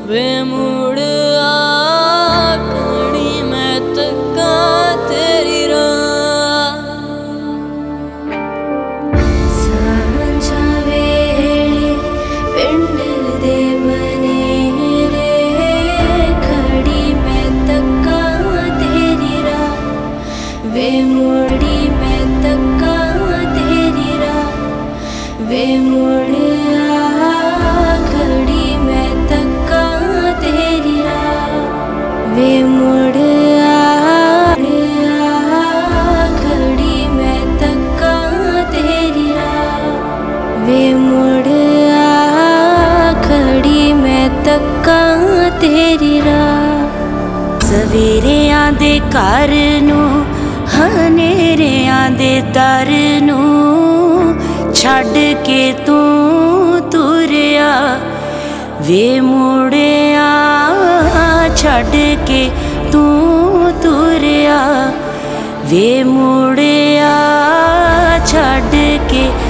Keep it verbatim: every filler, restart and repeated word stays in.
वे मुड़ आ घड़ी मैं तक्का तेरी राह। सांझा वेले पिंड दे बनेरे खड़ी मैं तक्का तेरी राह। वे मुड़ी मैं तक्का तेरी राह। वे मुड़ वे मुड़ आ खड़ी मैं तक्का तेरी राह। वे मुड़ आ खड़ी मैं तक्का तेरी राह। सवेरियां दे घर नूं हनेरियां दे दर नूं छड्ड के तू तुरिया। वे मुड़िया छड्ड के तू तुरिया। वे मुड़िया छड्ड के